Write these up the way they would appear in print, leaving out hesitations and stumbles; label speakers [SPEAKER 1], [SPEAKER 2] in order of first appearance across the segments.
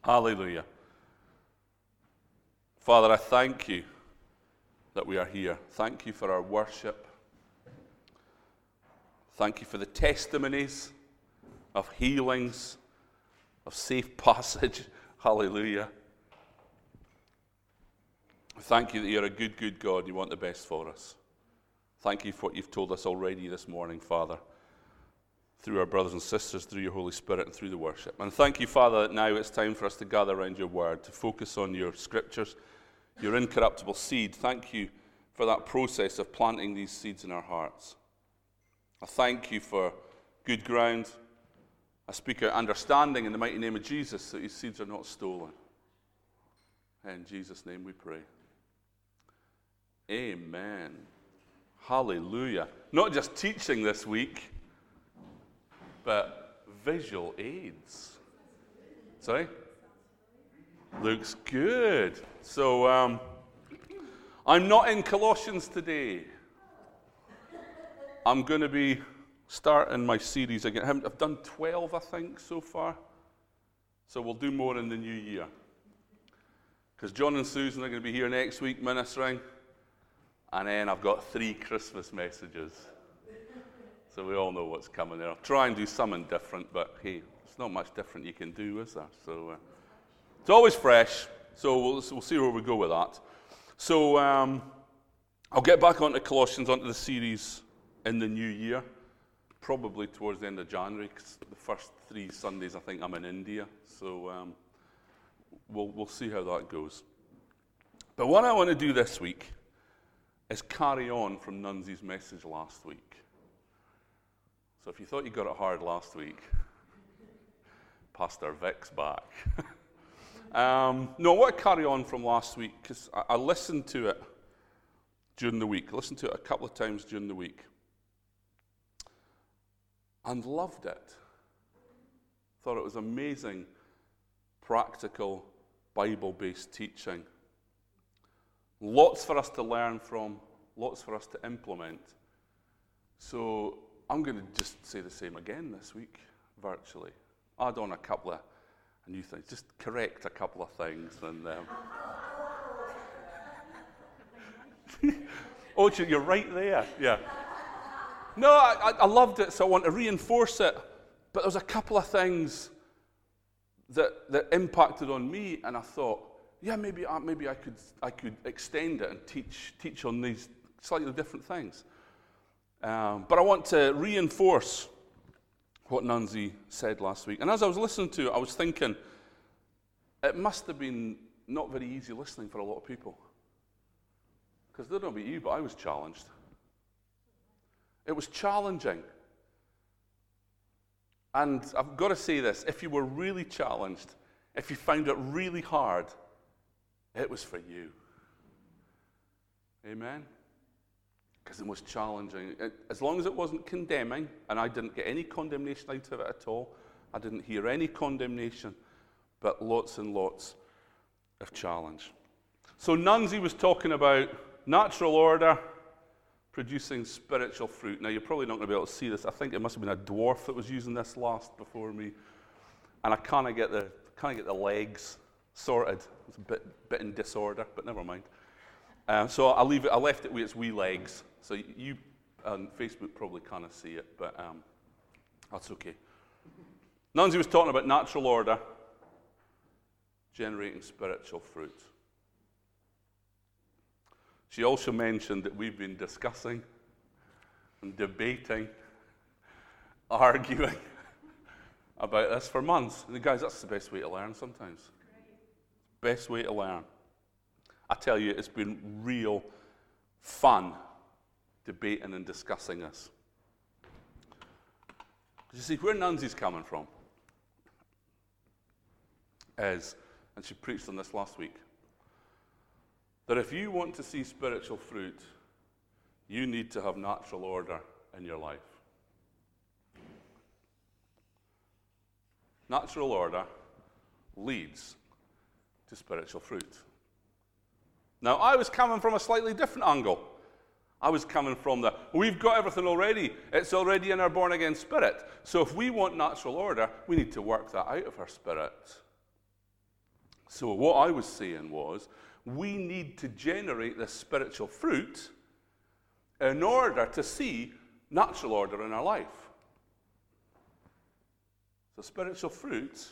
[SPEAKER 1] Hallelujah. Father, I thank you that we are here. Thank you for our worship. Thank you for the testimonies of healings, of safe passage. Hallelujah. Thank you that you're a good, good God and you want the best for us. Thank you for what you've told us already this morning, Father, through our brothers and sisters, through your Holy Spirit, and through the worship. And thank you, Father, that now it's time for us to gather around your word, to focus on your scriptures, your incorruptible seed. Thank you for that process of planting these seeds in our hearts. I thank you for good ground. I speak out understanding in the mighty name of Jesus that these seeds are not stolen. In Jesus' name we pray. Amen. Hallelujah. Not just teaching this week, but visual aids. Sorry? Looks good. So, I'm not in Colossians today. I'm going to be starting my series again. I've done 12, I think, so far. So we'll do more in the new year. Because John and Susan are going to be here next week ministering. And then I've got 3 Christmas messages. So we all know what's coming there. I'll try and do something different, but hey, there's not much different you can do, is there? So it's always fresh. So we'll see where we go with that. So I'll get back onto Colossians, onto the series in the new year, probably towards the end of January, because the first 3 Sundays I think I'm in India. So we'll see how that goes. But what I want to do this week is carry on from Nunzi's message last week. So if you thought you got it hard last week, Pastor Vic's back. No, I want to carry on from last week because I listened to it during the week. I listened to it a couple of times during the week and loved it. Thought it was amazing, practical, Bible-based teaching. Lots for us to learn from, lots for us to implement. So I'm going to just say the same again this week, virtually. Add on a couple of new things, just correct a couple of things. And oh, you're right there, yeah. No, I loved it, so I want to reinforce it. But there was a couple of things that impacted on me, and I thought, yeah, maybe I could extend it and teach on these slightly different things. But I want to reinforce what Nunzi said last week. And as I was listening to it, I was thinking, it must have been not very easy listening for a lot of people. Because I don't know about you, but I was challenged. It was challenging. And I've got to say this, if you were really challenged, if you found it really hard, it was for you. Amen? Because it was challenging. As long as it wasn't condemning, and I didn't get any condemnation out of it at all, I didn't hear any condemnation, but lots and lots of challenge. So Nunzi was talking about natural order producing spiritual fruit. Now, you're probably not going to be able to see this. I think it must have been a dwarf that was using this last before me. And I kind of get the legs sorted. It's a bit in disorder, but never mind. So I left it with its wee legs. So you on Facebook probably can't see it, but that's okay. Nunzi was talking about natural order generating spiritual fruit. She also mentioned that we've been discussing and debating, arguing about this for months. And guys, that's the best way to learn sometimes. Best way to learn. I tell you, it's been real fun debating and discussing this. You see, where Nunzi's coming from is, and she preached on this last week, that if you want to see spiritual fruit, you need to have natural order in your life. Natural order leads to spiritual fruit. Now, I was coming from a slightly different angle. I was coming from we've got everything already. It's already in our born-again spirit. So if we want natural order, we need to work that out of our spirit. So what I was saying was, we need to generate this spiritual fruit in order to see natural order in our life. So spiritual fruit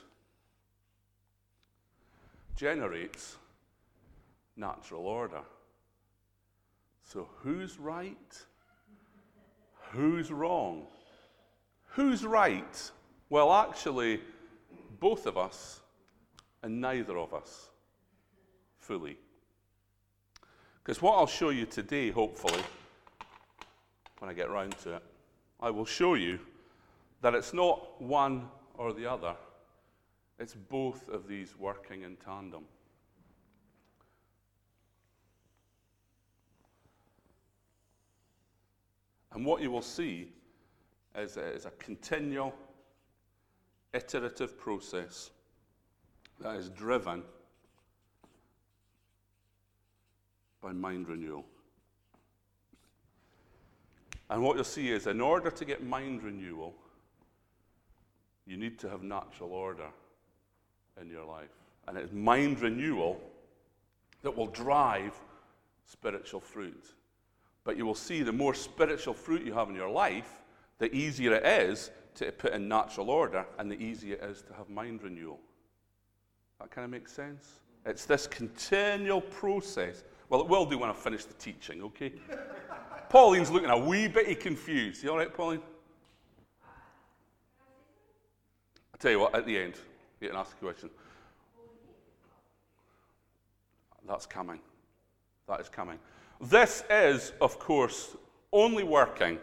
[SPEAKER 1] generates natural order. So who's right? Who's wrong? Who's right? Well, actually, both of us and neither of us fully. Because what I'll show you today, hopefully, when I get round to it, I will show you that it's not one or the other. It's both of these working in tandem. And what you will see is a continual, iterative process that is driven by mind renewal. And what you'll see is, in order to get mind renewal, you need to have natural order in your life. And it's mind renewal that will drive spiritual fruit. But you will see the more spiritual fruit you have in your life, the easier it is to put in natural order, and the easier it is to have mind renewal. That kind of makes sense? It's this continual process. Well, it will do when I finish the teaching, okay? Pauline's looking a wee bit confused. You all right, Pauline? I'll tell you what, at the end, you can ask a question. That's coming. That is coming. This is, of course, only working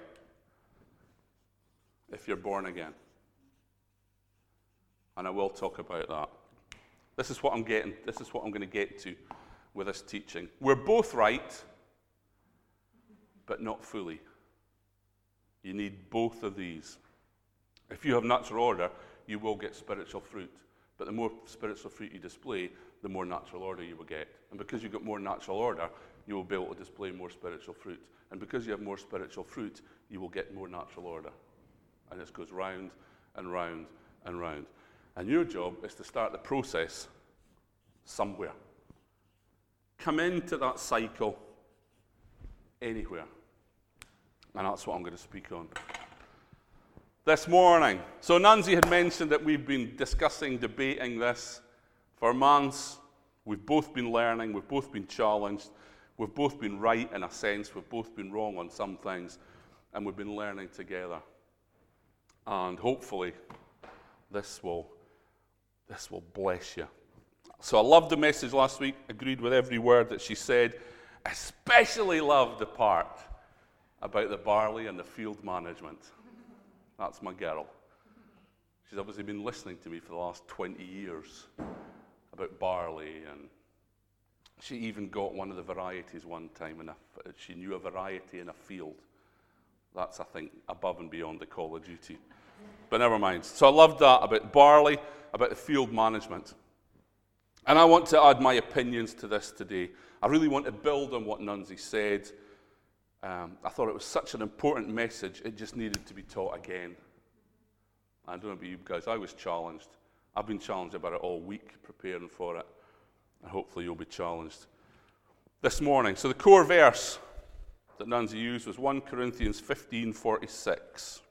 [SPEAKER 1] if you're born again. And I will talk about that. This is what I'm going to get to with this teaching. We're both right, but not fully. You need both of these. If you have natural order, you will get spiritual fruit. But the more spiritual fruit you display, the more natural order you will get. And because you've got more natural order, you will be able to display more spiritual fruit. And because you have more spiritual fruit, you will get more natural order. And this goes round and round and round. And your job is to start the process somewhere. Come into that cycle anywhere. And that's what I'm going to speak on this morning. So Nancy had mentioned that we've been discussing, debating this for months. We've both been learning, we've both been challenged, we've both been right in a sense, we've both been wrong on some things, and we've been learning together. And hopefully this will bless you. So I loved the message last week, agreed with every word that she said, especially loved the part about the barley and the field management. That's my girl. She's obviously been listening to me for the last 20 years about barley, and she even got one of the varieties one time, and she knew a variety in a field. That's, I think, above and beyond the Call of Duty. But never mind. So I loved that about barley, about the field management. And I want to add my opinions to this today. I really want to build on what Nunzi said. I thought it was such an important message, it just needed to be taught again. I don't know about you guys, I was challenged. I've been challenged about it all week, preparing for it. And hopefully you'll be challenged this morning. So the core verse that Nancy used was 1 Corinthians 15:46.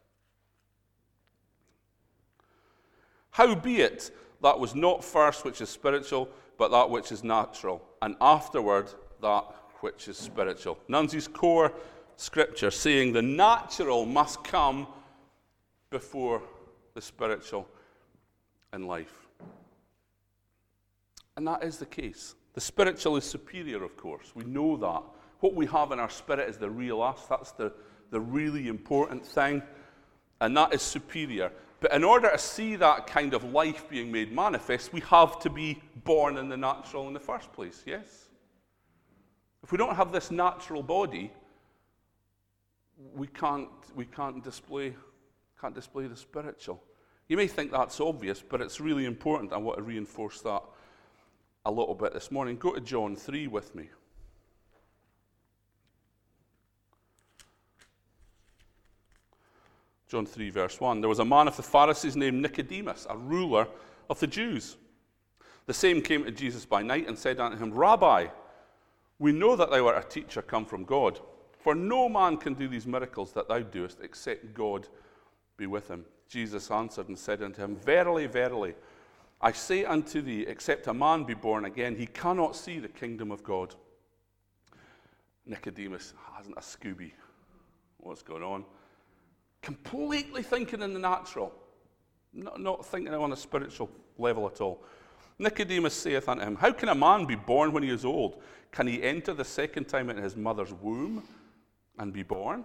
[SPEAKER 1] Howbeit, that was not first which is spiritual, but that which is natural, and afterward that which is spiritual. Nancy's core scripture saying the natural must come before the spiritual in life. And that is the case. The spiritual is superior, of course. We know that. What we have in our spirit is the real us. That's the really important thing. And that is superior. But in order to see that kind of life being made manifest, we have to be born in the natural in the first place, yes? If we don't have this natural body, we can't display the spiritual. You may think that's obvious, but it's really important. I want to reinforce that a little bit this morning. Go to John 3 with me. John 3, verse 1. There was a man of the Pharisees named Nicodemus, a ruler of the Jews. The same came to Jesus by night and said unto him, Rabbi, we know that thou art a teacher come from God, for no man can do these miracles that thou doest, except God be with him. Jesus answered and said unto him, Verily, verily, I say unto thee, except a man be born again, he cannot see the kingdom of God. Nicodemus hasn't a Scooby. What's going on? Completely thinking in the natural, not thinking on a spiritual level at all. Nicodemus saith unto him, How can a man be born when he is old? Can he enter the second time into his mother's womb and be born?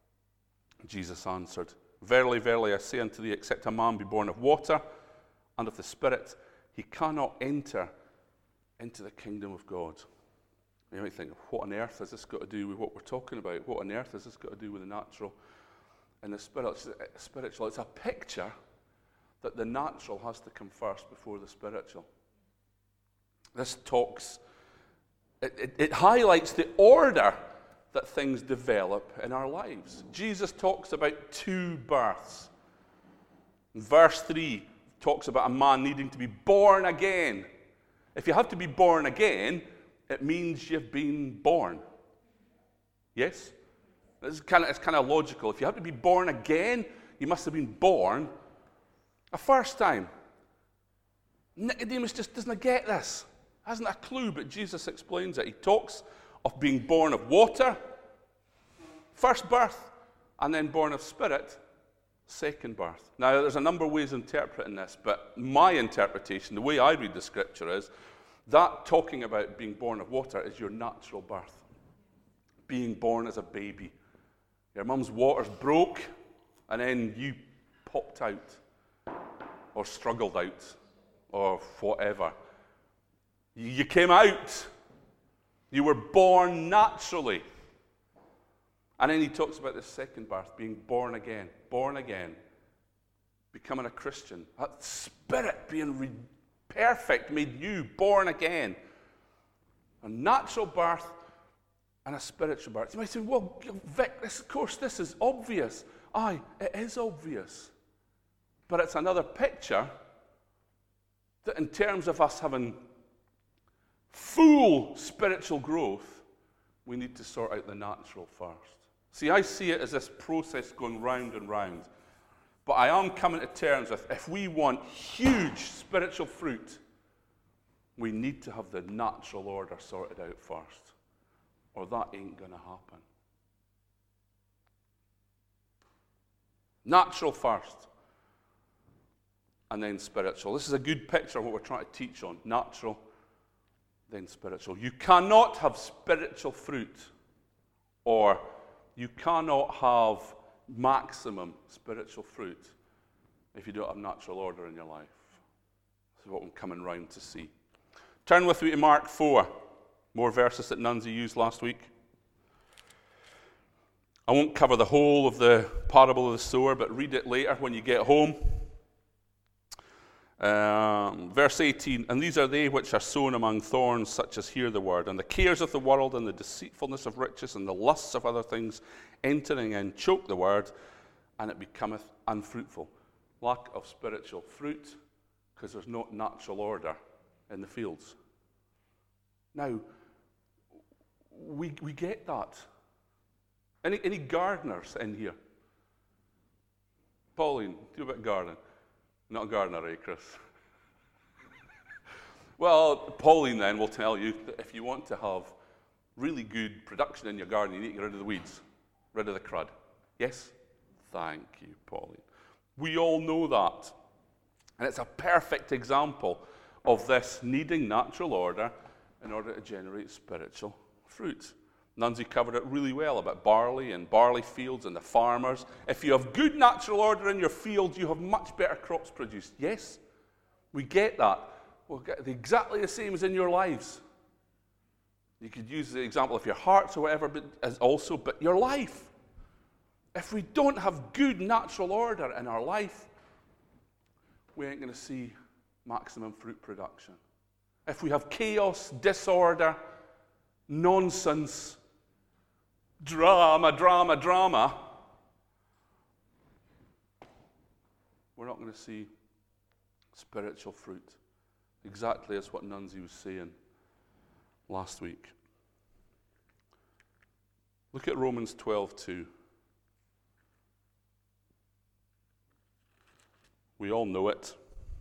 [SPEAKER 1] Jesus answered, Verily, verily, I say unto thee, except a man be born of water and of the Spirit, he cannot enter into the kingdom of God. You might think, what on earth has this got to do with what we're talking about? What on earth has this got to do with the natural and the spiritual? It's a picture that the natural has to come first before the spiritual. This talks, it highlights the order that things develop in our lives. Jesus talks about two births. Verse 3 talks about a man needing to be born again. If you have to be born again, it means you've been born. Yes? It's kind of logical. If you have to be born again, you must have been born a first time. Nicodemus just doesn't get this. Hasn't a clue, but Jesus explains it. He talks of being born of water, first birth, and then born of Spirit, second birth. Now, there's a number of ways of interpreting this, but my interpretation, the way I read the scripture is, that talking about being born of water is your natural birth. Being born as a baby. Your mum's waters broke, and then you popped out, or struggled out, or whatever. You came out. You were born naturally. And then he talks about the second birth, being born again, becoming a Christian. That Spirit being perfect, made you born again. A natural birth and a spiritual birth. You might say, well, Vic, of course this is obvious. Aye, it is obvious. But it's another picture that in terms of us having full spiritual growth, we need to sort out the natural first. See, I see it as this process going round and round. But I am coming to terms with, if we want huge spiritual fruit, we need to have the natural order sorted out first, or that ain't going to happen. Natural first, and then spiritual. This is a good picture of what we're trying to teach on. Natural, then spiritual. You cannot have spiritual fruit, or you cannot have maximum spiritual fruit if you don't have natural order in your life. This is what I'm coming round to see. Turn with me to Mark 4. More verses that Nunzi used last week. I won't cover the whole of the parable of the sower, but read it later when you get home. Verse 18, and these are they which are sown among thorns, such as hear the word, and the cares of the world, and the deceitfulness of riches, and the lusts of other things entering in, choke the word, and it becometh unfruitful. Lack of spiritual fruit, because there's no natural order in the fields. Now, we get that. Any gardeners in here? Pauline, do a bit of gardening. Not a gardener, eh, Chris? Well, Pauline then will tell you that if you want to have really good production in your garden, you need to get rid of the weeds, rid of the crud. Yes? Thank you, Pauline. We all know that. And it's a perfect example of this needing natural order in order to generate spiritual fruit. Nunzi covered it really well about barley and barley fields and the farmers. If you have good natural order in your fields, you have much better crops produced. Yes, we get that. We'll get exactly the same as in your lives. You could use the example of your hearts or whatever, but your life. If we don't have good natural order in our life, we ain't going to see maximum fruit production. If we have chaos, disorder, nonsense, drama, we're not going to see spiritual fruit. exactly as what Nunzi was saying last week. Look at Romans 12:2. We all know it.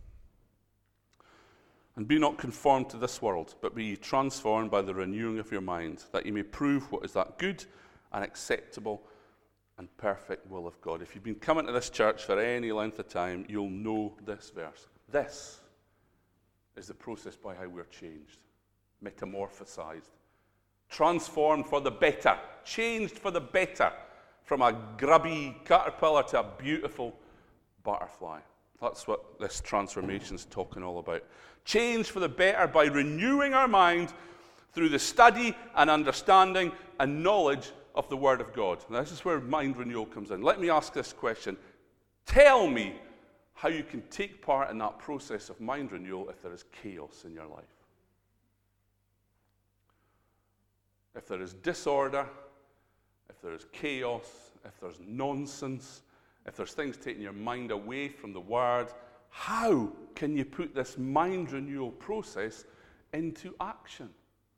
[SPEAKER 1] And be not conformed to this world, but be ye transformed by the renewing of your mind, that ye may prove what is that good and acceptable and perfect will of God. If you've been coming to this church for any length of time, you'll know this verse. This is the process by how we're changed, metamorphosized, transformed for the better, changed for the better, from a grubby caterpillar to a beautiful butterfly. That's what this transformation is talking all about. Change for the better by renewing our mind through the study and understanding and knowledge of the Word of God. Now, this is where mind renewal comes in. Let me ask this question. Tell me how you can take part in that process of mind renewal if there is chaos in your life. If there is disorder, if there is chaos, if there's nonsense, if there's things taking your mind away from the Word, how can you put this mind renewal process into action?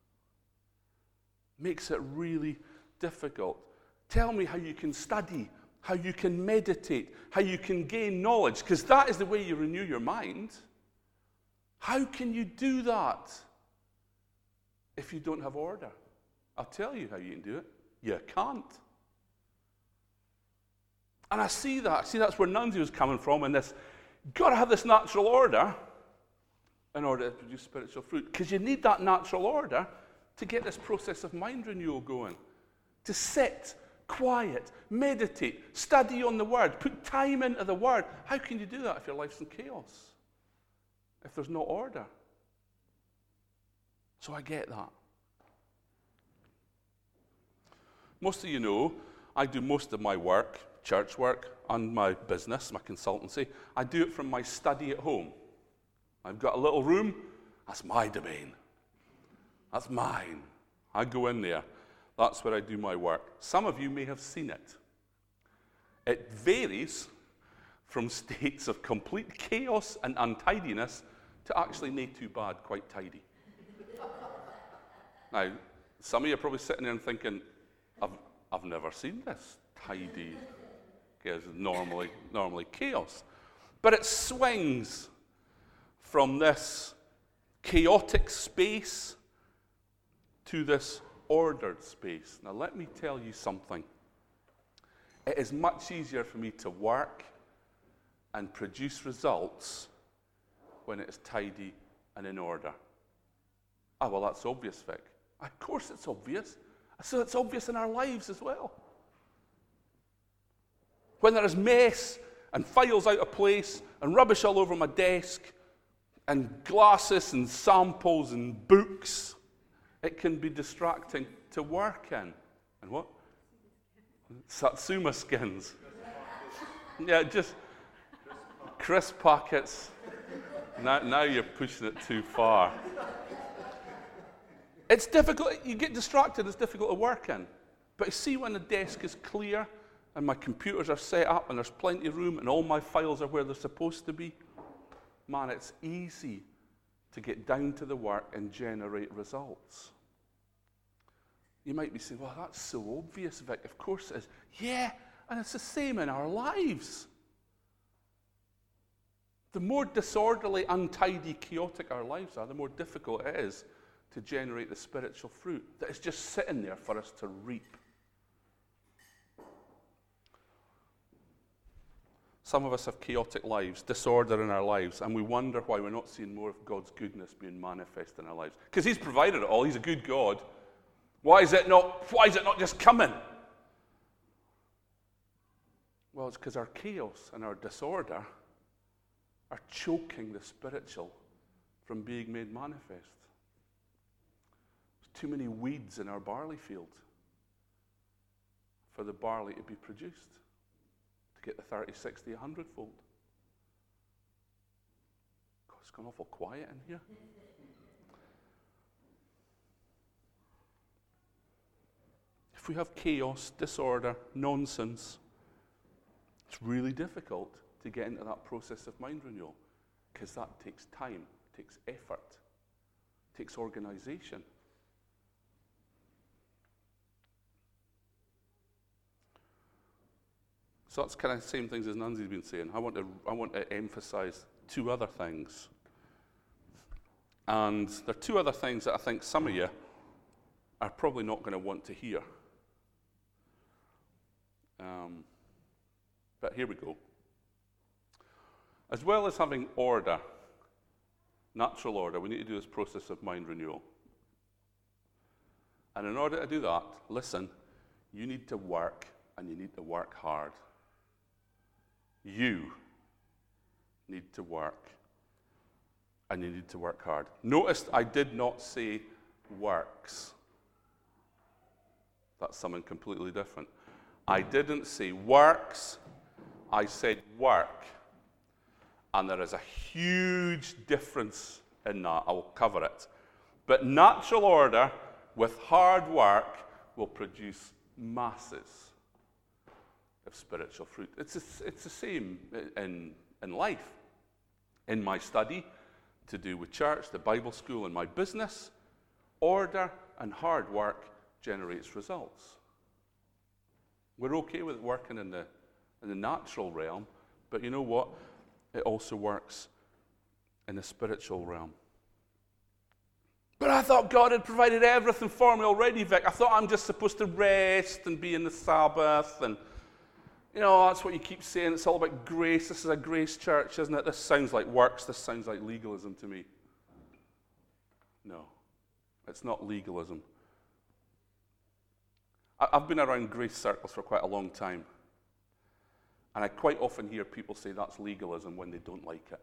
[SPEAKER 1] Makes it really difficult. Tell me how you can study, how you can meditate, how you can gain knowledge, because that is the way you renew your mind. How can you do that if you don't have order? I'll tell you how you can do it. You can't. And I see that. See, that's where Nunzi was coming from, and this, got to have this natural order in order to produce spiritual fruit, because you need that natural order to get this process of mind renewal going. To sit, quiet, meditate, study on the Word, put time into the Word. How can you do that if your life's in chaos? If there's no order? So I get that. Most of you know, I do most of my work, church work, and my business, my consultancy. I do it from my study at home. I've got a little room. That's my domain. That's mine. I go in there. That's where I do my work. Some of you may have seen it. It varies from states of complete chaos and untidiness to actually not too bad, quite tidy. Now, some of you are probably sitting there and thinking, I've never seen this tidy, because normally chaos. But it swings from this chaotic space to this ordered space. Now, let me tell you something. It is much easier for me to work and produce results when it is tidy and in order. Well, that's obvious, Vic. Of course it's obvious. So it's obvious in our lives as well. When there is mess and files out of place and rubbish all over my desk and glasses and samples and books, it can be distracting to work in. And what? Satsuma skins. Yeah, just crisp packets. Now you're pushing it too far. It's difficult. You get distracted. It's difficult to work in. But you see, when the desk is clear and my computers are set up and there's plenty of room and all my files are where they're supposed to be, man, it's easy to get down to the work and generate results. You might be saying, well, that's so obvious, Vic. Of course it is. Yeah, and it's the same in our lives. The more disorderly, untidy, chaotic our lives are, the more difficult it is to generate the spiritual fruit that is just sitting there for us to reap. Some of us have chaotic lives, disorder in our lives, and we wonder why we're not seeing more of God's goodness being manifest in our lives. Because He's provided it all. He's a good God. Why is it not just coming? Well, it's because our chaos and our disorder are choking the spiritual from being made manifest. There's too many weeds in our barley field for the barley to be produced, to get the 30, 60, 100-fold. God, it's gone awful quiet in here. If we have chaos, disorder, nonsense, it's really difficult to get into that process of mind renewal, because that takes time, takes effort, takes organization. So that's kind of the same things as Nancy's been saying. I want to emphasize two other things. And there are two other things that I think some of you are probably not going to want to hear. But here we go. As well as having order, natural order, we need to do this process of mind renewal. And in order to do that, listen, you need to work, and you need to work hard. You need to work, and you need to work hard. Notice I did not say works. That's something completely different. I didn't say works, I said work. And there is a huge difference in that. I will cover it. But natural order with hard work will produce masses of spiritual fruit. It's the same in life. In my study, to do with church, the Bible school, and my business, order and hard work generates results. We're okay with working in the natural realm, but you know what? It also works in the spiritual realm. But I thought God had provided everything for me already, Vic. I thought I'm just supposed to rest and be in the Sabbath, and you know, that's what you keep saying. It's all about grace. This is a grace church, isn't it? This sounds like works. This sounds like legalism to me. No, it's not legalism. I've been around grace circles for quite a long time. And I quite often hear people say that's legalism when they don't like it.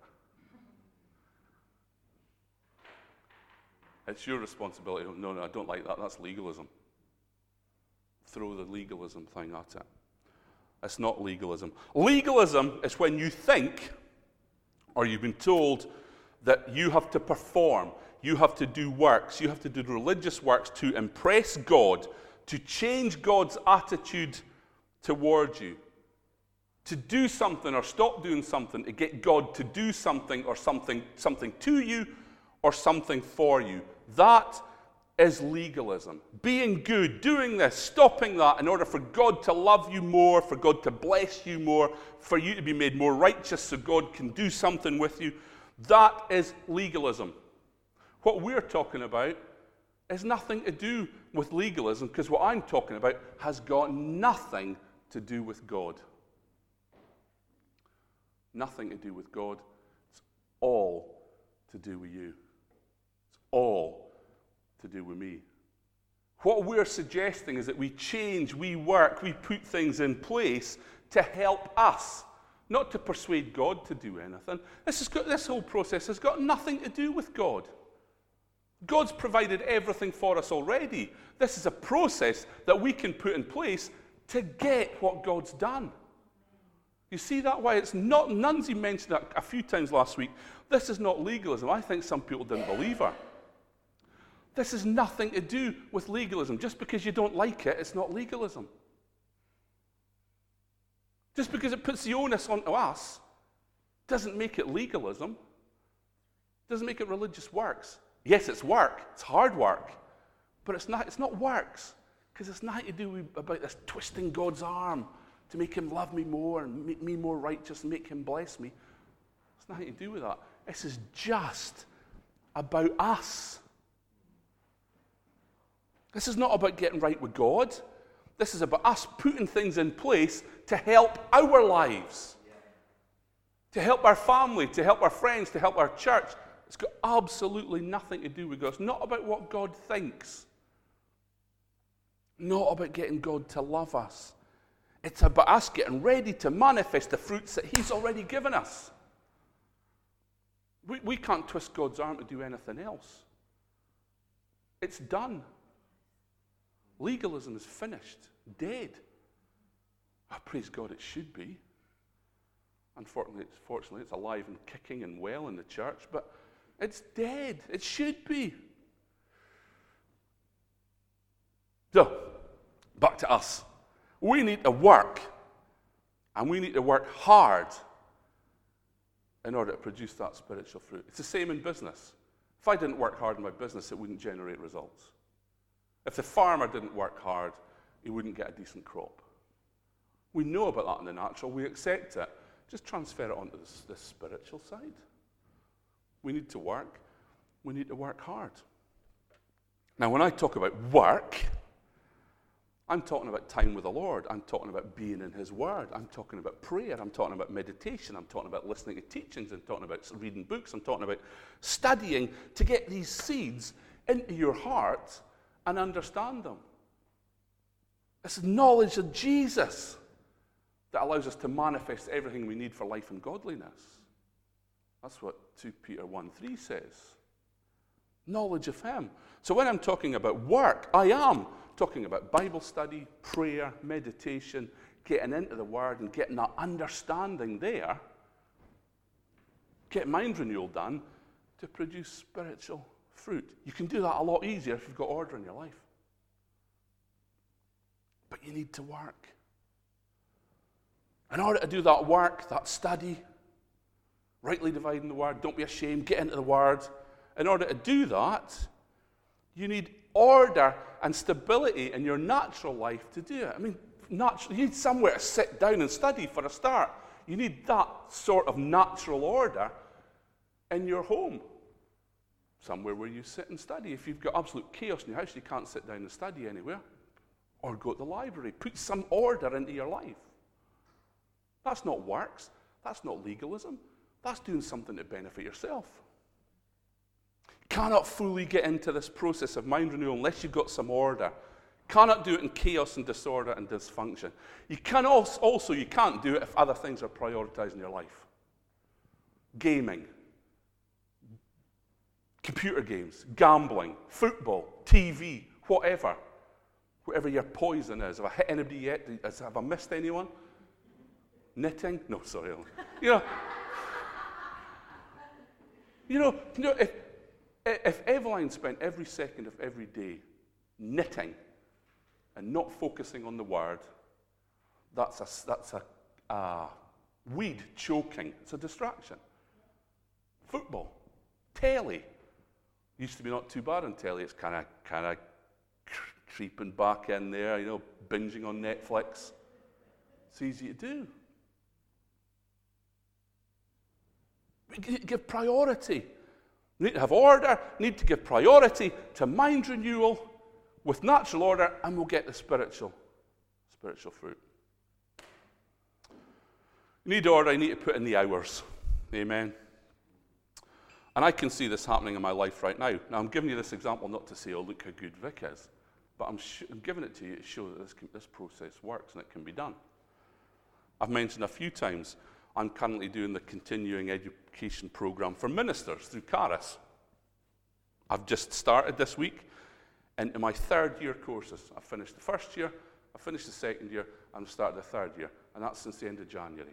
[SPEAKER 1] It's your responsibility. No, I don't like that. That's legalism. Throw the legalism thing at it. It's not legalism. Legalism is when you think, or you've been told, that you have to perform, you have to do works, you have to do religious works to impress God, to change God's attitude towards you, to do something or stop doing something, to get God to do something or something to you or something for you. That is legalism. Being good, doing this, stopping that in order for God to love you more, for God to bless you more, for you to be made more righteous so God can do something with you. That is legalism. What we're talking about is nothing to do with legalism, because what I'm talking about has got nothing to do with God. Nothing to do with God. It's all to do with you. It's all to do with me. What we're suggesting is that we change, we work, we put things in place to help us, not to persuade God to do anything. This whole process has got nothing to do with God. God's provided everything for us already. This is a process that we can put in place to get what God's done. You see that? Why it's not, Nancy mentioned that a few times last week. This is not legalism. I think some people didn't believe her. This has nothing to do with legalism. Just because you don't like it, it's not legalism. Just because it puts the onus onto us doesn't make it legalism. Doesn't make it religious works. Yes, it's work. It's hard work. But it's not works. Because it's nothing to do about this twisting God's arm to make him love me more and make me more righteous and make him bless me. It's nothing to do with that. This is just about us. This is not about getting right with God. This is about us putting things in place to help our lives, to help our family, to help our friends, to help our church. It's got absolutely nothing to do with God. It's not about what God thinks. Not about getting God to love us. It's about us getting ready to manifest the fruits that he's already given us. We can't twist God's arm to do anything else. It's done. Legalism is finished, dead. Oh, praise God, it should be. Unfortunately, it's alive and kicking and well in the church, but it's dead. It should be. So, back to us. We need to work, and we need to work hard in order to produce that spiritual fruit. It's the same in business. If I didn't work hard in my business, it wouldn't generate results. If the farmer didn't work hard, he wouldn't get a decent crop. We know about that in the natural. We accept it. Just transfer it onto the spiritual side. We need to work. We need to work hard. Now, when I talk about work, I'm talking about time with the Lord. I'm talking about being in His Word. I'm talking about prayer. I'm talking about meditation. I'm talking about listening to teachings. I'm talking about reading books. I'm talking about studying to get these seeds into your heart and understand them. It's knowledge of Jesus that allows us to manifest everything we need for life and godliness. That's what 2 Peter 1:3 says. Knowledge of Him. So when I'm talking about work, I am talking about Bible study, prayer, meditation, getting into the Word and getting that understanding there. Get mind renewal done to produce spiritual fruit. You can do that a lot easier if you've got order in your life. But you need to work. In order to do that work, that study, rightly dividing the Word, don't be ashamed, get into the Word. In order to do that, you need order and stability in your natural life to do it. I mean, you need somewhere to sit down and study for a start. You need that sort of natural order in your home. Somewhere where you sit and study. If you've got absolute chaos in your house, you can't sit down and study anywhere. Or go to the library. Put some order into your life. That's not works. That's not legalism. That's doing something to benefit yourself. Cannot fully get into this process of mind renewal unless you've got some order. Cannot do it in chaos and disorder and dysfunction. You can also you can't do it if other things are prioritized in your life. Gaming, computer games, gambling, football, TV, whatever. Whatever your poison is. Have I hit anybody yet? Have I missed anyone? Knitting? No, sorry. If Eveline spent every second of every day knitting and not focusing on the Word, that's a weed choking. It's a distraction. Football, telly. Used to be not too bad on telly. It's kind of creeping back in there, binging on Netflix. It's easy to do. We give priority. We need to have order, need to give priority to mind renewal with natural order, and we'll get the spiritual fruit. You need order, you need to put in the hours. Amen. And I can see this happening in my life right now. Now, I'm giving you this example not to say, oh, look how good Vic is. But I'm giving it to you to show that this process works and it can be done. I've mentioned a few times, I'm currently doing the continuing education program for ministers through Caris. I've just started this week into my third year courses. I've finished the first year, I've finished the second year, and I've started the third year. And that's since the end of January.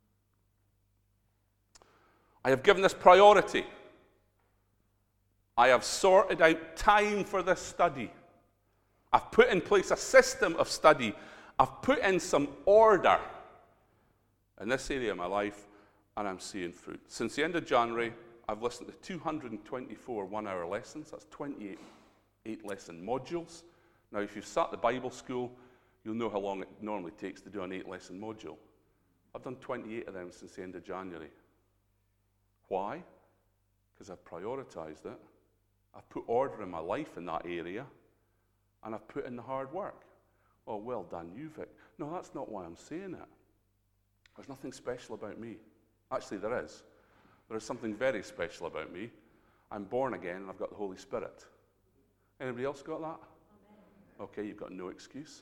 [SPEAKER 1] I have given this priority. I have sorted out time for this study. I've put in place a system of study. I've put in some order in this area of my life, and I'm seeing fruit. Since the end of January, I've listened to 224 one-hour lessons. That's 28 lesson modules. Now, if you've sat the Bible school, you'll know how long it normally takes to do an 8-lesson module. I've done 28 of them since the end of January. Why? Because I've prioritized it. I've put order in my life in that area, and I've put in the hard work. Oh, well done, you, Vic. No, that's not why I'm saying it. There's nothing special about me. Actually, there is. There is something very special about me. I'm born again, and I've got the Holy Spirit. Anybody else got that? Amen. Okay, you've got no excuse.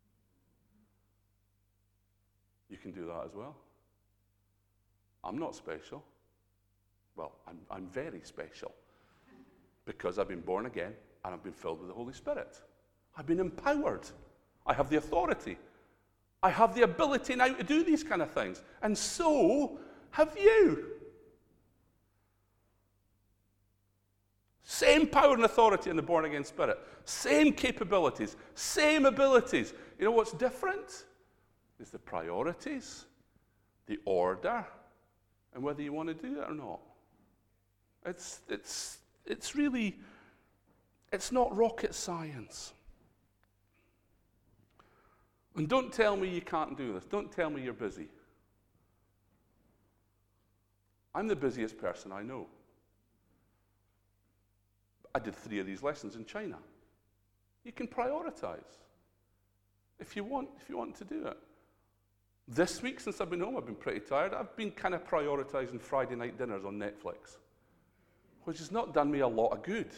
[SPEAKER 1] You can do that as well. I'm not special. Well, I'm very special because I've been born again and I've been filled with the Holy Spirit. I've been empowered. I have the authority. I have the ability now to do these kind of things. And so have you. Same power and authority in the born-again spirit. Same capabilities. Same abilities. You know what's different? Is the priorities, the order, and whether you want to do it or not. It's really, it's not rocket science. And don't tell me you can't do this. Don't tell me you're busy. I'm the busiest person I know. I did 3 of these lessons in China. You can prioritize if you want to do it. This week, since I've been home, I've been pretty tired. I've been kind of prioritizing Friday night dinners on Netflix, which has not done me a lot of good.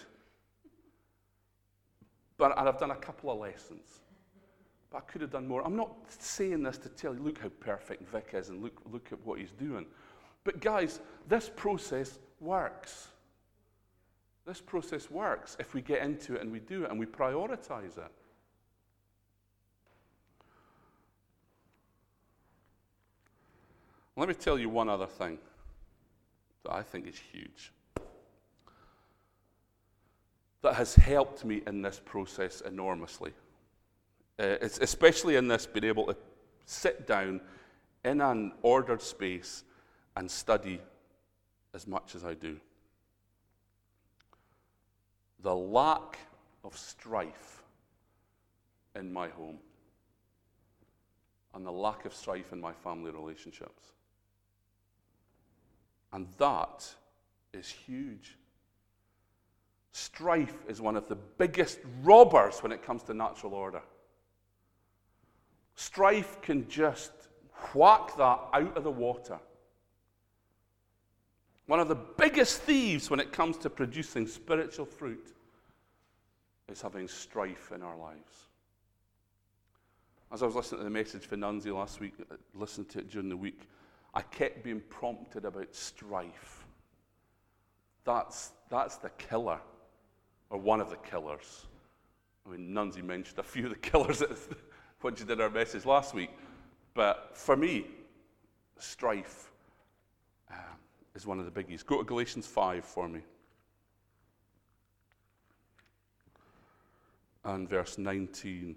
[SPEAKER 1] And I've done a couple of lessons. But I could have done more. I'm not saying this to tell you, look how perfect Vic is and look at what he's doing. But guys, this process works. This process works if we get into it and we do it and we prioritize it. Let me tell you one other thing that I think is huge, that has helped me in this process enormously. It's especially in this, being able to sit down in an ordered space and study as much as I do. The lack of strife in my home and the lack of strife in my family relationships. And that is huge. Strife is one of the biggest robbers when it comes to natural order. Strife can just whack that out of the water. One of the biggest thieves when it comes to producing spiritual fruit is having strife in our lives. As I was listening to the message for Nunzi last week, listened to it during the week, I kept being prompted about strife. That's the killer, or one of the killers. I mean, Nunzi mentioned a few of the killers when she did our message last week. But for me, strife is one of the biggies. Go to Galatians 5 for me. And verse 19.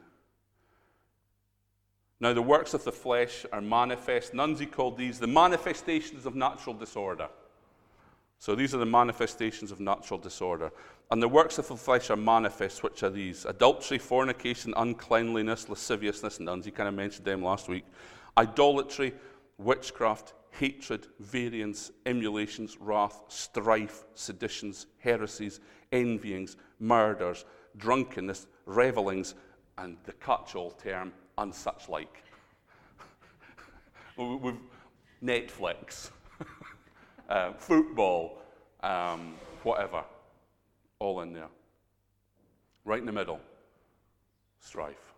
[SPEAKER 1] Now the works of the flesh are manifest. Nunzi called these the manifestations of natural disorder. So these are the manifestations of natural disorder. And the works of the flesh are manifest, which are these: adultery, fornication, uncleanliness, lasciviousness. Nunzi kind of mentioned them last week. Idolatry, witchcraft, hatred, variance, emulations, wrath, strife, seditions, heresies, envyings, murders, drunkenness, revellings, and the catch-all term, and such like. We've Netflix, football, whatever, all in there. Right in the middle, strife.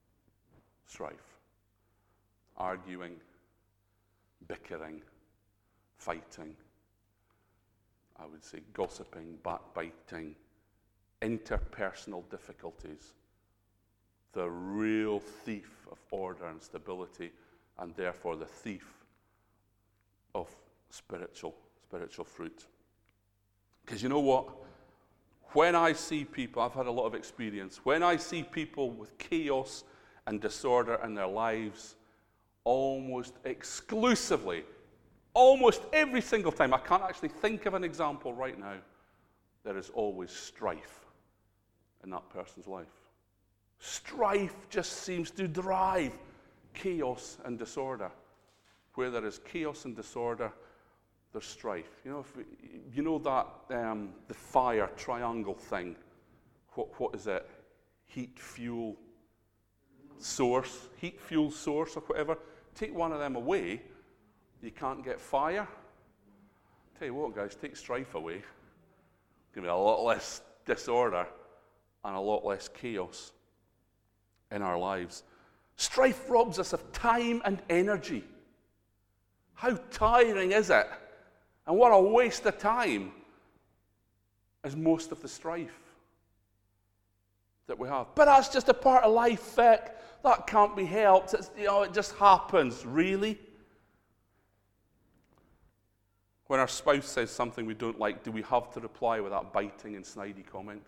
[SPEAKER 1] Arguing, bickering, fighting, I would say gossiping, backbiting, interpersonal difficulties, the real thief of order and stability, and therefore the thief of spiritual fruit. Because you know what? When I see people, I've had a lot of experience, when I see people with chaos and disorder in their lives, almost exclusively, almost every single time, I can't actually think of an example right now, there is always strife in that person's life. Strife just seems to drive chaos and disorder. Where there is chaos and disorder, there's strife. You know that the fire triangle thing. What is it? Heat, fuel, source, or whatever. Take one of them away, you can't get fire. Tell you what, guys, take strife away. Give me a lot less disorder and a lot less chaos in our lives. Strife robs us of time and energy. How tiring is it? And what a waste of time is most of the strife that we have. But that's just a part of life, Vic. That can't be helped. It just happens. Really? When our spouse says something we don't like, do we have to reply with that biting and snidey comment?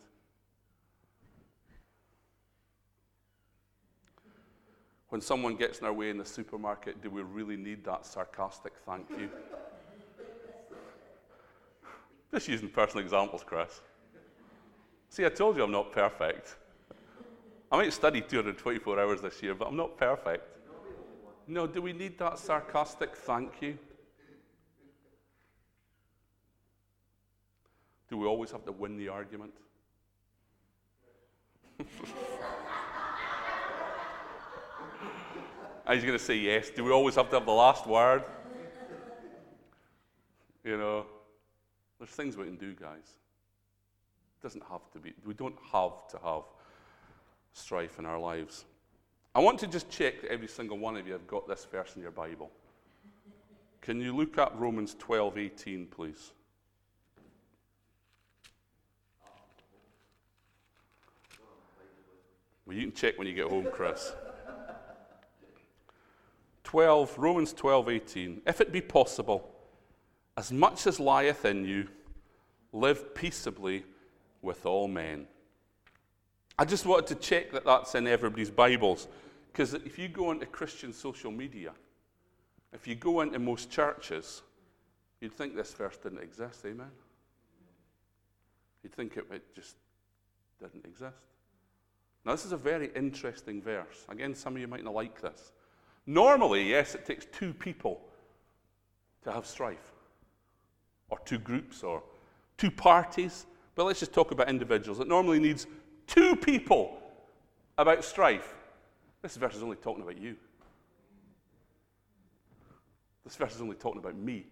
[SPEAKER 1] When someone gets in our way in the supermarket, do we really need that sarcastic thank you? Just using personal examples, Chris. See, I told you I'm not perfect. I might study 224 hours this year, but I'm not perfect. No, do we need that sarcastic thank you? Do we always have to win the argument? And he's going to say yes. Do we always have to have the last word? You know, there's things we can do, guys. It doesn't have to be. We don't have to have strife in our lives. I want to just check that every single one of you have got this verse in your Bible. Can you look at Romans 12:18, please? Well, you can check when you get home, Chris. Romans 12:18. If it be possible, as much as lieth in you, live peaceably with all men. I just wanted to check that that's in everybody's Bibles, because if you go into Christian social media, if you go into most churches, you'd think this verse didn't exist, amen? You'd think it just didn't exist. Now, this is a very interesting verse. Again, some of you might not like this. Normally, yes, it takes two people to have strife, or two groups, or two parties. But let's just talk about individuals. It normally needs two people about strife. This verse is only talking about you. This verse is only talking about me.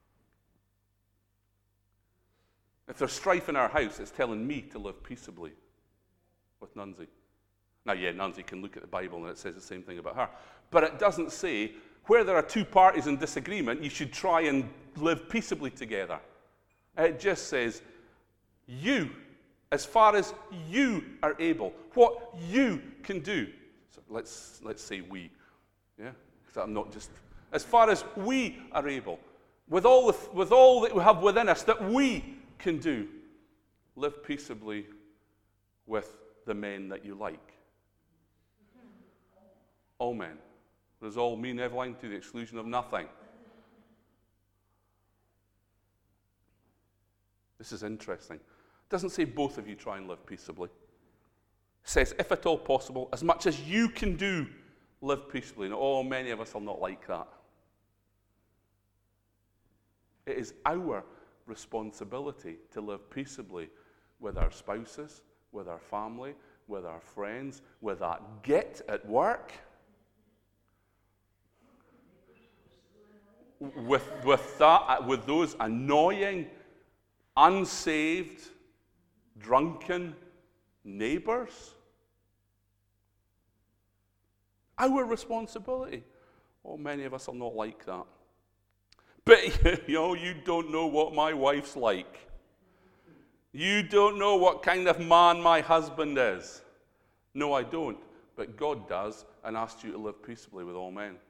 [SPEAKER 1] If there's strife in our house, it's telling me to live peaceably with Nunzi. Now, yeah, Nunzi can look at the Bible and it says the same thing about her. But it doesn't say, where there are two parties in disagreement, you should try and live peaceably together. It just says, you, as far as you are able, what you can do. So let's say we, yeah? Because I'm not just, as far as we are able, with all that we have within us that we can do, live peaceably with the men that you like. All men. Does all mean, Evelyn, to the exclusion of nothing? This is interesting. It doesn't say both of you try and live peaceably. It says, if at all possible, as much as you can do, live peaceably. And many of us are not like that. It is our responsibility to live peaceably with our spouses, with our family, with our friends, with our git at work, with those annoying, unsaved, drunken neighbors. Our responsibility. Many of us are not like that. But, you don't know what my wife's like. You don't know what kind of man my husband is. No, I don't. But God does, and asked you to live peaceably with all men.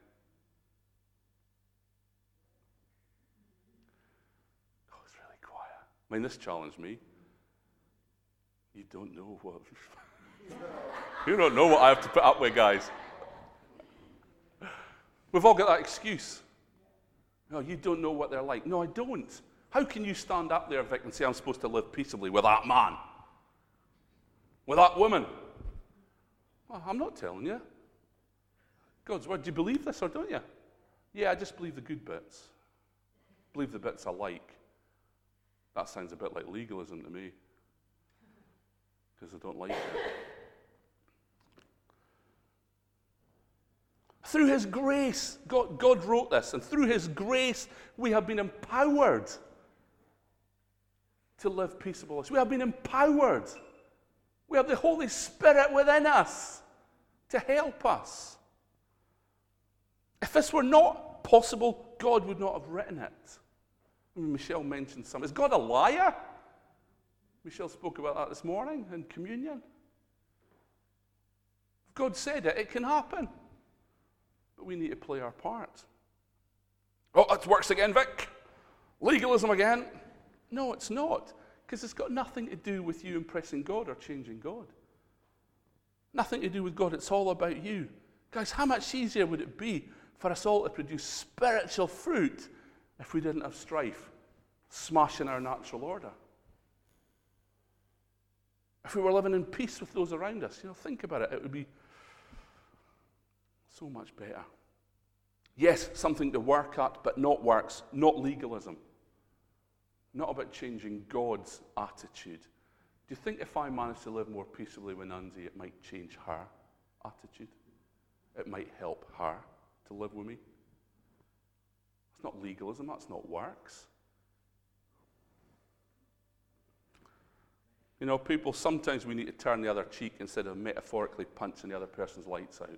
[SPEAKER 1] Oh, it's really quiet. I mean, this challenged me. You don't know what... You don't know what I have to put up with, guys. We've all got that excuse. No, you don't know what they're like. No, I don't. How can you stand up there, Vic, and say I'm supposed to live peaceably with that man? With that woman? Well, I'm not telling you. God's word, do you believe this or don't you? Yeah, I just believe the good bits. Believe the bits I like. That sounds a bit like legalism to me. Because I don't like it. Through His grace, God wrote this, and through His grace, we have been empowered to live peaceable lives. We have been empowered. We have the Holy Spirit within us to help us. If this were not possible, God would not have written it. Michelle mentioned some. Is God a liar? Michelle spoke about that this morning in communion. If God said it, it can happen. But we need to play our part. Oh, it works again, Vic. Legalism again. No, it's not. Because it's got nothing to do with you impressing God or changing God. Nothing to do with God. It's all about you. Guys, how much easier would it be for us all to produce spiritual fruit if we didn't have strife? smashing our natural order. If we were living in peace with those around us, think about it. It would be so much better. Yes, something to work at, but not works, not legalism. Not about changing God's attitude. Do you think if I managed to live more peaceably with Nancy, it might change her attitude? It might help her to live with me? It's not legalism, that's not works. People, sometimes we need to turn the other cheek instead of metaphorically punching the other person's lights out.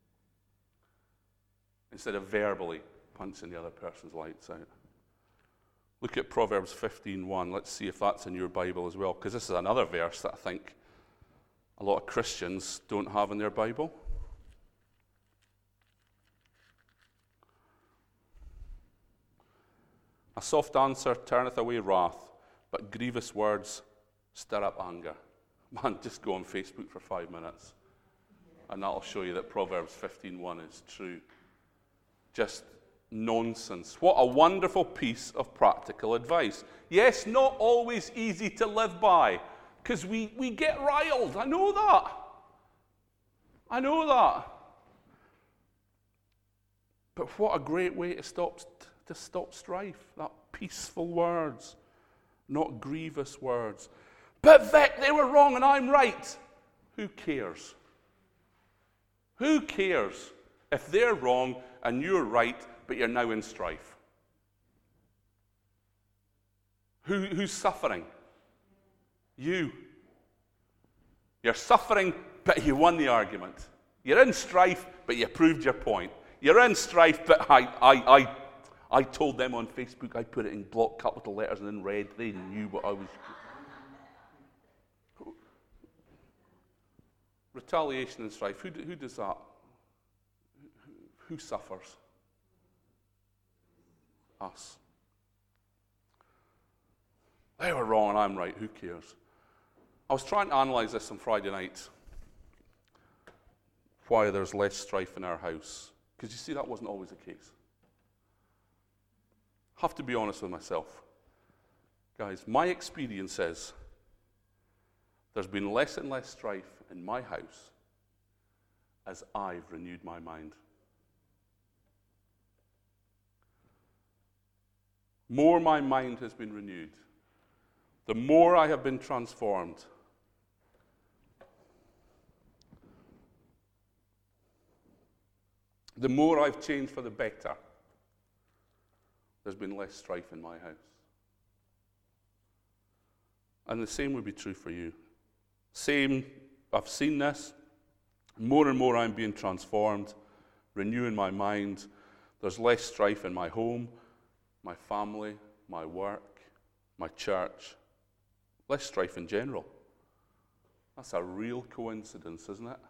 [SPEAKER 1] Instead of verbally punching the other person's lights out. Look at Proverbs 15:1. Let's see if that's in your Bible as well, because this is another verse that I think a lot of Christians don't have in their Bible. A soft answer turneth away wrath, but grievous words stir up anger. Man, just go on Facebook for 5 minutes, and that'll show you that Proverbs 15:1 is true. Just nonsense. What a wonderful piece of practical advice. Yes, not always easy to live by, because we get riled. I know that. But what a great way to stop strife. That peaceful words, not grievous words. But Vic, they were wrong and I'm right. Who cares? Who cares if they're wrong and you're right, but you're now in strife? Who's suffering? You. You're suffering, but you won the argument. You're in strife, but you proved your point. You're in strife, but I told them on Facebook, I put it in block capital letters and in red. They knew what I was. Retaliation and strife. Who does that? Who suffers? Us. They were wrong and I'm right. Who cares? I was trying to analyze this on Friday night. Why there's less strife in our house. Because you see, that wasn't always the case. I have to be honest with myself. Guys, my experience is there's been less and less strife in my house as I've renewed my mind. More my mind has been renewed, the more I have been transformed. The more I've changed for the better, there's been less strife in my house. And the same would be true for you. Same, I've seen this. More and more I'm being transformed, renewing my mind. There's less strife in my home, my family, my work, my church. Less strife in general. That's a real coincidence, isn't it?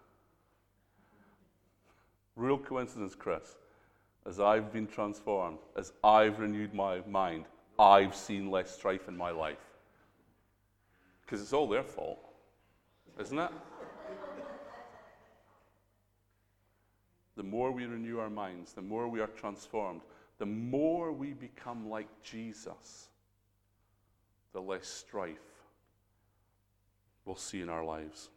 [SPEAKER 1] Real coincidence, Chris. As I've been transformed, as I've renewed my mind, I've seen less strife in my life. Because it's all their fault, isn't it? The more we renew our minds, the more we are transformed, the more we become like Jesus, the less strife we'll see in our lives.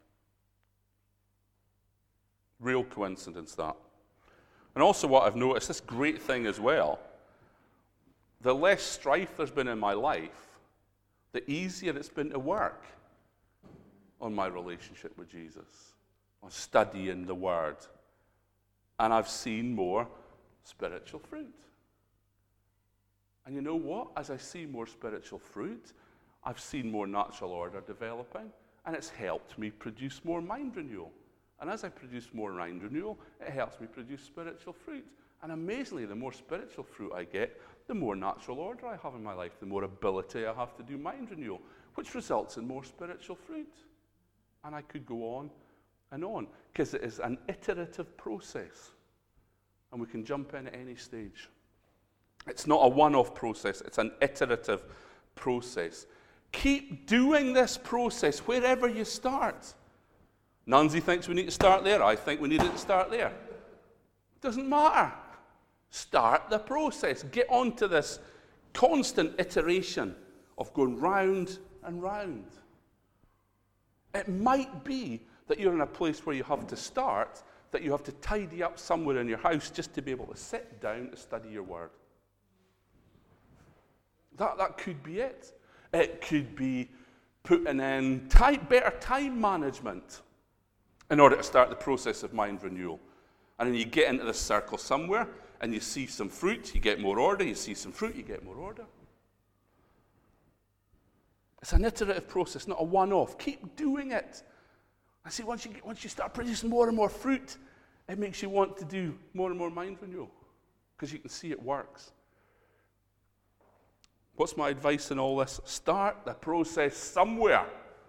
[SPEAKER 1] Real coincidence, that. And also what I've noticed, this great thing as well, the less strife there's been in my life, the easier it's been to work on my relationship with Jesus, on studying the Word. And I've seen more spiritual fruit. And you know what? As I see more spiritual fruit, I've seen more natural order developing, and it's helped me produce more mind renewal. And as I produce more mind renewal, it helps me produce spiritual fruit. And amazingly, the more spiritual fruit I get, the more natural order I have in my life, the more ability I have to do mind renewal, which results in more spiritual fruit. And I could go on, because it is an iterative process. And we can jump in at any stage. It's not a one-off process, it's an iterative process. Keep doing this process wherever you start. Nancy thinks we need to start there. I think we need to start there. Doesn't matter. Start the process. Get onto this Constant iteration of going round and round. It might be that you're in a place where you have to start, that you have to tidy up somewhere in your house just to be able to sit down to study your word. That could be it. It could be putting in better time management in order to start the process of mind renewal. And then you get into this circle somewhere, and you see some fruit, you get more order. You see some fruit, you get more order. It's an iterative process, not a one-off. Keep doing it. I see once you start producing more and more fruit, it makes you want to do more and more mind renewal because you can see it works. What's my advice in all this? Start the process somewhere.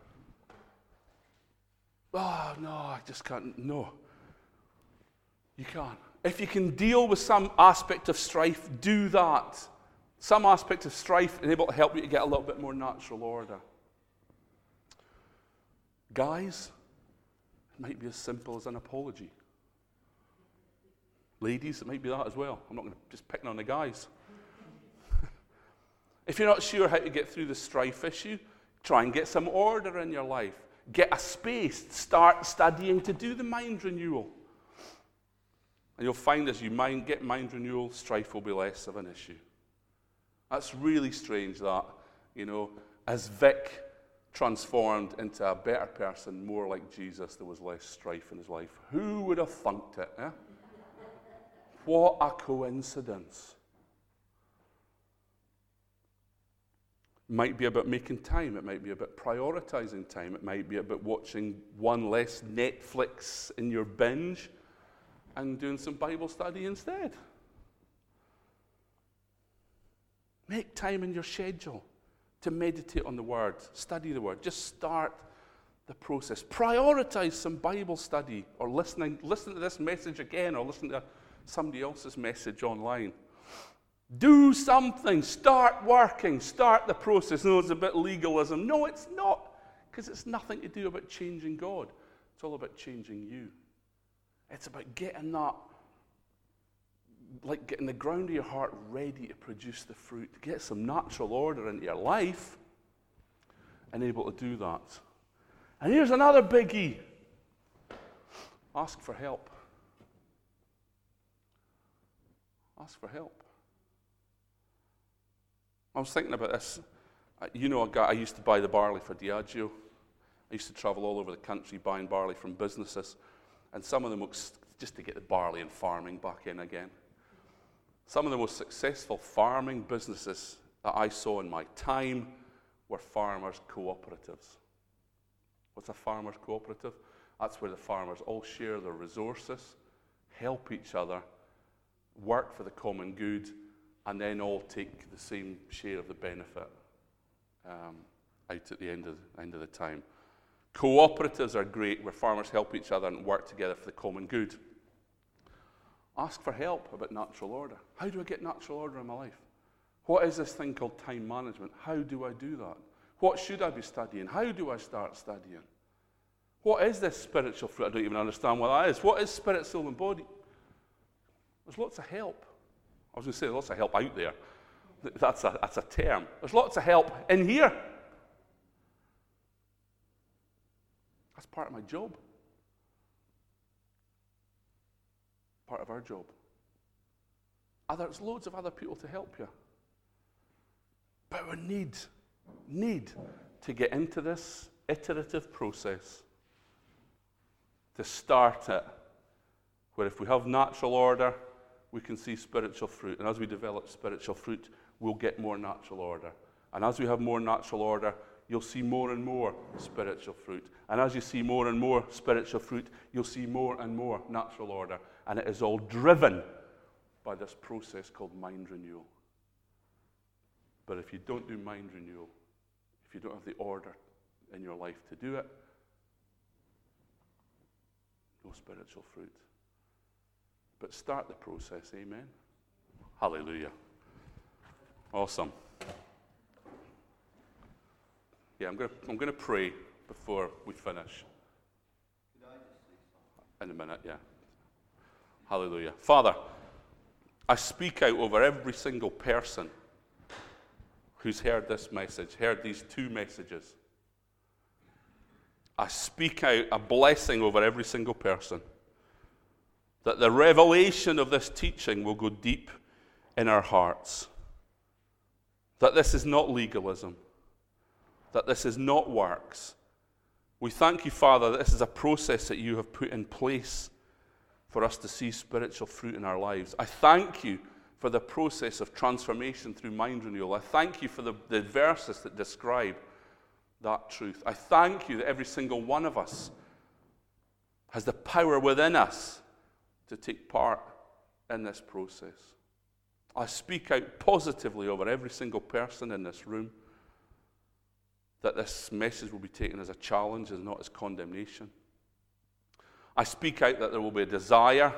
[SPEAKER 1] Oh, no, I just can't. No. You can't. If you can deal with some aspect of strife, do that. Some aspect of strife and able to help you to get a little bit more natural order. Guys, it might be as simple as an apology. Ladies, it might be that as well. I'm not going to just picking on the guys. If you're not sure how to get through the strife issue, try and get some order in your life. Get a space. Start studying to do the mind renewal. And you'll find as you get mind renewal, strife will be less of an issue. That's really strange that, as Vic transformed into a better person, more like Jesus, there was less strife in his life. Who would have funked it, eh? What a coincidence. It might be about making time. It might be about prioritizing time. It might be about watching one less Netflix in your binge and doing some Bible study instead. Make time in your schedule to meditate on the Word, study the Word. Just start the process. Prioritize some Bible study or listen to this message again or listen to somebody else's message online. Do something. Start working. Start the process. No, it's a bit legalism. No, it's not, because it's nothing to do about changing God. It's all about changing you. It's about getting the ground of your heart ready to produce the fruit, to get some natural order into your life, and able to do that. And here's another biggie. Ask for help. Ask for help. I was thinking about this. A guy, I used to buy the barley for Diageo. I used to travel all over the country buying barley from businesses. And some of them, just to get the barley and farming back in again. Some of the most successful farming businesses that I saw in my time were farmers' cooperatives. What's a farmers' cooperative? That's where the farmers all share their resources, help each other, work for the common good, and then all take the same share of the benefit out at the end of the time. Cooperatives are great, where farmers help each other and work together for the common good. Ask for help about natural order. How do I get natural order in my life? What is this thing called time management? How do I do that? What should I be studying? How do I start studying? What is this spiritual fruit? I don't even understand what that is. What is spirit, soul, and body? There's lots of help. I was going to say there's lots of help out there. That's a term. There's lots of help in here. That's part of my job. Part of our job. There's loads of other people to help you. But we need to get into this iterative process to start it, where if we have natural order, we can see spiritual fruit. And as we develop spiritual fruit, we'll get more natural order. And as we have more natural order, you'll see more and more spiritual fruit. And as you see more and more spiritual fruit, you'll see more and more natural order. And it is all driven by this process called mind renewal. But if you don't do mind renewal, if you don't have the order in your life to do it, no spiritual fruit. But start the process, amen? Hallelujah. Awesome. Yeah, I'm going to pray before we finish. In a minute, yeah. Hallelujah. Father, I speak out over every single person who's heard this message, heard these 2 messages. I speak out a blessing over every single person, that the revelation of this teaching will go deep in our hearts, that this is not legalism, that this is not works. We thank you, Father, that this is a process that you have put in place for us to see spiritual fruit in our lives. I thank you for the process of transformation through mind renewal. I thank you for the verses that describe that truth. I thank you that every single one of us has the power within us to take part in this process. I speak out positively over every single person in this room, that this message will be taken as a challenge and not as condemnation. I speak out that there will be a desire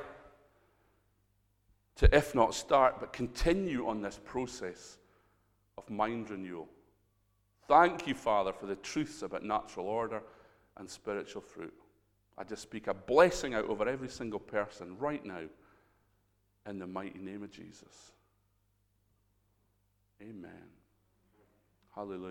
[SPEAKER 1] to, if not start, but continue on this process of mind renewal. Thank you, Father, for the truths about natural order and spiritual fruit. I just speak a blessing out over every single person right now in the mighty name of Jesus. Amen. Hallelujah.